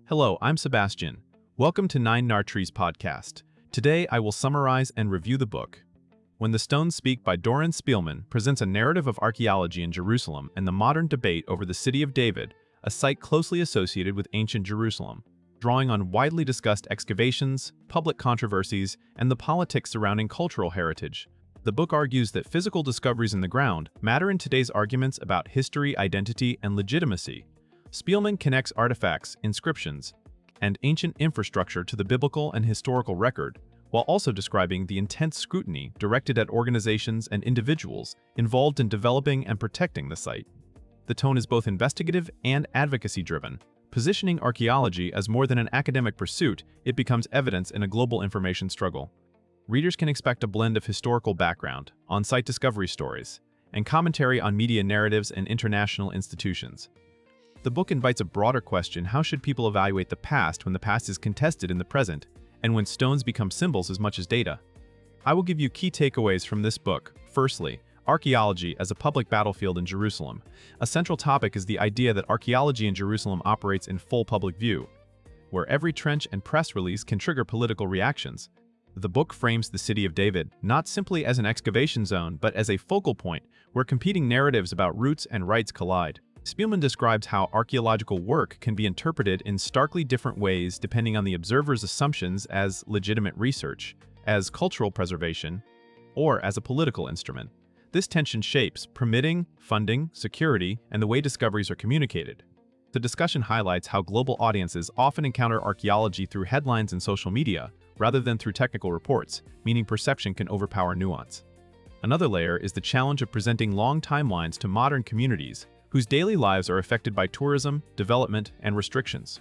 Hello, I'm Sebastian. Welcome to Nine Nartrees podcast. Today I will summarize and review the book. When the Stones Speak by Doron Spielman presents a narrative of archaeology in Jerusalem and the modern debate over the City of David, a site closely associated with ancient Jerusalem, drawing on widely discussed excavations, public controversies, and the politics surrounding cultural heritage. The book argues that physical discoveries in the ground matter in today's arguments about history, identity, and legitimacy. Spielman connects artifacts, inscriptions, and ancient infrastructure to the biblical and historical record, while also describing the intense scrutiny directed at organizations and individuals involved in developing and protecting the site. The tone is both investigative and advocacy-driven. Positioning archaeology as more than an academic pursuit, it becomes evidence in a global information struggle. Readers can expect a blend of historical background, on-site discovery stories, and commentary on media narratives and international institutions. The book invites a broader question: how should people evaluate the past when the past is contested in the present, and when stones become symbols as much as data? I will give you key takeaways from this book. Firstly, archaeology as a public battlefield in Jerusalem. A central topic is the idea that archaeology in Jerusalem operates in full public view, where every trench and press release can trigger political reactions. The book frames the City of David not simply as an excavation zone, but as a focal point where competing narratives about roots and rights collide. Spielman describes how archaeological work can be interpreted in starkly different ways depending on the observer's assumptions as legitimate research, as cultural preservation, or as a political instrument. This tension shapes permitting, funding, security, and the way discoveries are communicated. The discussion highlights how global audiences often encounter archaeology through headlines and social media, rather than through technical reports, meaning perception can overpower nuance. Another layer is the challenge of presenting long timelines to modern communities, whose daily lives are affected by tourism, development, and restrictions.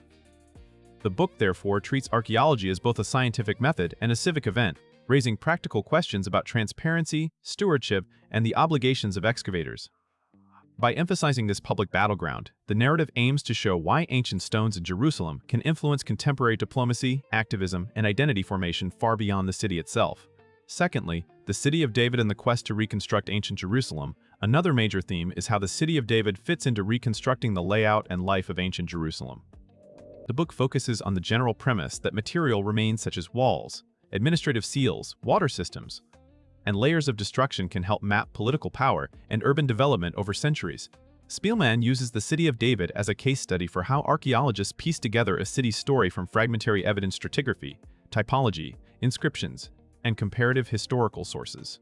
The book, therefore, treats archaeology as both a scientific method and a civic event, raising practical questions about transparency, stewardship, and the obligations of excavators. By emphasizing this public battleground, the narrative aims to show why ancient stones in Jerusalem can influence contemporary diplomacy, activism, and identity formation far beyond the city itself. Secondly, the City of David and the quest to reconstruct ancient Jerusalem. Another major theme is how the City of David fits into reconstructing the layout and life of ancient Jerusalem. The book focuses on the general premise that material remains such as walls, administrative seals, water systems, and layers of destruction can help map political power and urban development over centuries. Spielman uses the City of David as a case study for how archaeologists piece together a city's story from fragmentary evidence stratigraphy, typology, inscriptions, and comparative historical sources.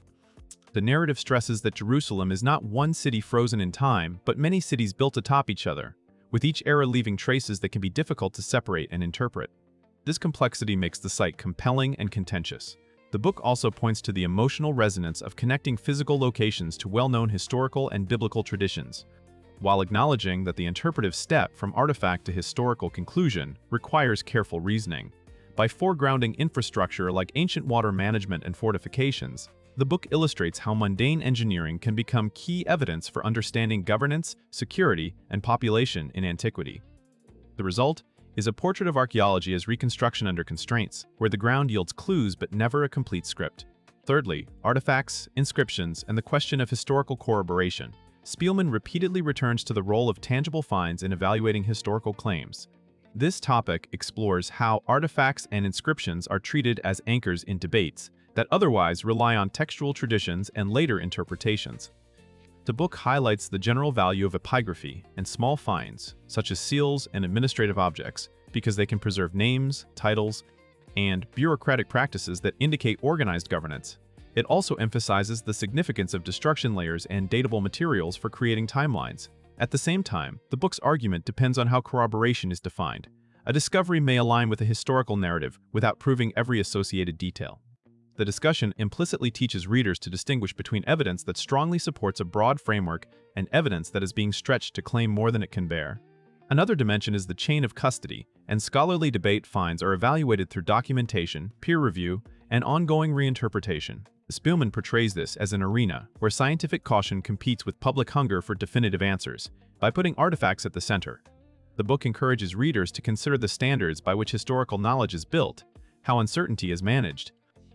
The narrative stresses that Jerusalem is not one city frozen in time, but many cities built atop each other, with each era leaving traces that can be difficult to separate and interpret. This complexity makes the site compelling and contentious. The book also points to the emotional resonance of connecting physical locations to well-known historical and biblical traditions, while acknowledging that the interpretive step from artifact to historical conclusion requires careful reasoning. By foregrounding infrastructure like ancient water management and fortifications, the book illustrates how mundane engineering can become key evidence for understanding governance, security, and population in antiquity. The result is a portrait of archaeology as reconstruction under constraints, where the ground yields clues but never a complete script. Thirdly, artifacts, inscriptions, and the question of historical corroboration. Spielman repeatedly returns to the role of tangible finds in evaluating historical claims. This topic explores how artifacts and inscriptions are treated as anchors in debates that otherwise rely on textual traditions and later interpretations. The book highlights the general value of epigraphy and small finds, such as seals and administrative objects, because they can preserve names, titles, and bureaucratic practices that indicate organized governance. It also emphasizes the significance of destruction layers and datable materials for creating timelines. At the same time, the book's argument depends on how corroboration is defined. A discovery may align with a historical narrative without proving every associated detail. The discussion implicitly teaches readers to distinguish between evidence that strongly supports a broad framework and evidence that is being stretched to claim more than it can bear. Another dimension is the chain of custody, and scholarly debate finds are evaluated through documentation, peer review, and ongoing reinterpretation. Spielman portrays this as an arena where scientific caution competes with public hunger for definitive answers. By putting artifacts at the center, the book encourages readers to consider the standards by which historical knowledge is built, how uncertainty is managed,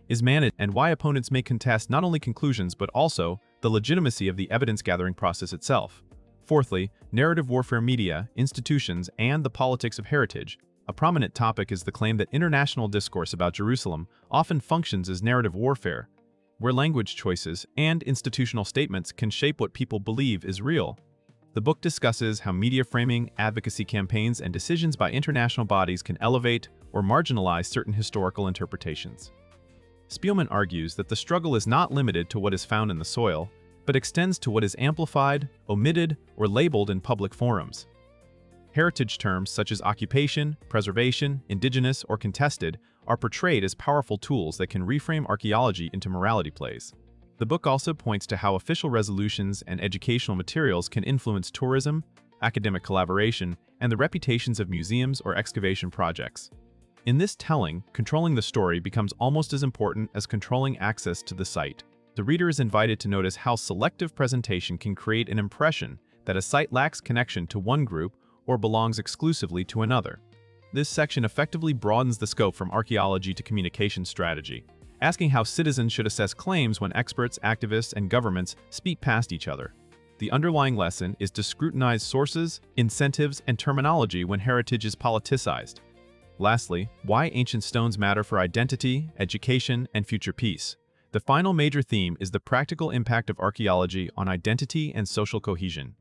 and why opponents may contest not only conclusions but also the legitimacy of the evidence-gathering process itself. Fourthly, narrative warfare media, institutions, and the politics of heritage. A prominent topic is the claim that international discourse about Jerusalem often functions as narrative warfare, where language choices and institutional statements can shape what people believe is real. The book discusses how media framing, advocacy campaigns, and decisions by international bodies can elevate or marginalize certain historical interpretations. Spielman argues that the struggle is not limited to what is found in the soil, but extends to what is amplified, omitted, or labeled in public forums. Heritage terms such as occupation, preservation, indigenous, or contested are portrayed as powerful tools that can reframe archaeology into morality plays. The book also points to how official resolutions and educational materials can influence tourism, academic collaboration, and the reputations of museums or excavation projects. In this telling, controlling the story becomes almost as important as controlling access to the site. The reader is invited to notice how selective presentation can create an impression that a site lacks connection to one group or belongs exclusively to another. This section effectively broadens the scope from archaeology to communication strategy, asking how citizens should assess claims when experts, activists, and governments speak past each other. The underlying lesson is to scrutinize sources, incentives, and terminology when heritage is politicized. Lastly, why ancient stones matter for identity, education, and future peace. The final major theme is the practical impact of archaeology on identity and social cohesion.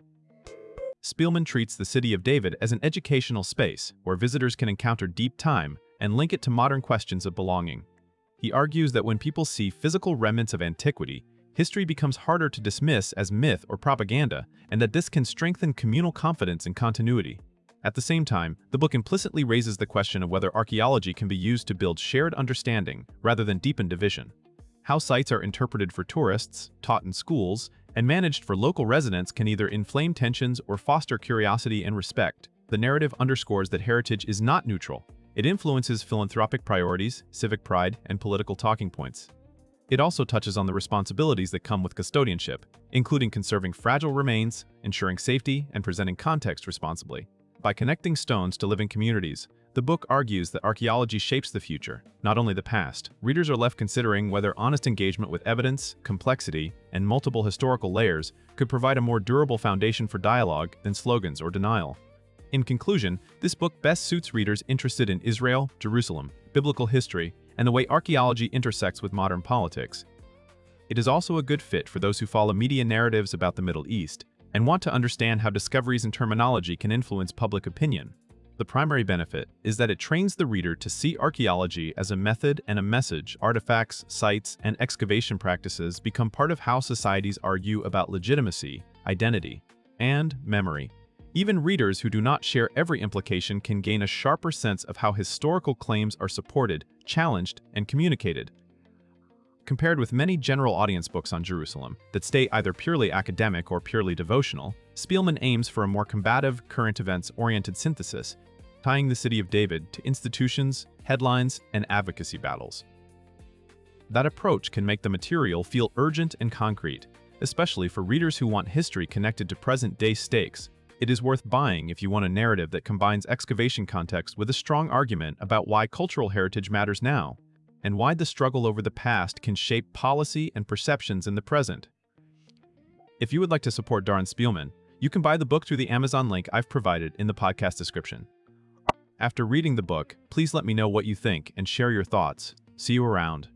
Spielman treats the City of David as an educational space where visitors can encounter deep time and link it to modern questions of belonging. He argues that when people see physical remnants of antiquity, history becomes harder to dismiss as myth or propaganda, and that this can strengthen communal confidence and continuity. At the same time, the book implicitly raises the question of whether archaeology can be used to build shared understanding rather than deepen division. How sites are interpreted for tourists, taught in schools, and managed for local residents can either inflame tensions or foster curiosity and respect. The narrative underscores that heritage is not neutral. It influences philanthropic priorities, civic pride, and political talking points. It also touches on the responsibilities that come with custodianship, including conserving fragile remains, ensuring safety, and presenting context responsibly. By connecting stones to living communities, the book argues that archaeology shapes the future, not only the past. Readers are left considering whether honest engagement with evidence, complexity, and multiple historical layers could provide a more durable foundation for dialogue than slogans or denial. In conclusion, this book best suits readers interested in Israel, Jerusalem, biblical history, and the way archaeology intersects with modern politics. It is also a good fit for those who follow media narratives about the Middle East and want to understand how discoveries and terminology can influence public opinion. The primary benefit is that it trains the reader to see archaeology as a method and a message. Artifacts, sites, and excavation practices become part of how societies argue about legitimacy, identity, and memory. Even readers who do not share every implication can gain a sharper sense of how historical claims are supported, challenged, and communicated. Compared with many general audience books on Jerusalem that stay either purely academic or purely devotional, Spielman aims for a more combative, current events-oriented synthesis, tying the City of David to institutions, headlines, and advocacy battles. That approach can make the material feel urgent and concrete, especially for readers who want history connected to present-day stakes. It is worth buying if you want a narrative that combines excavation context with a strong argument about why cultural heritage matters now, and why the struggle over the past can shape policy and perceptions in the present. If you would like to support Darren Spielman, you can buy the book through the Amazon link I've provided in the podcast description. After reading the book, please let me know what you think and share your thoughts. See you around.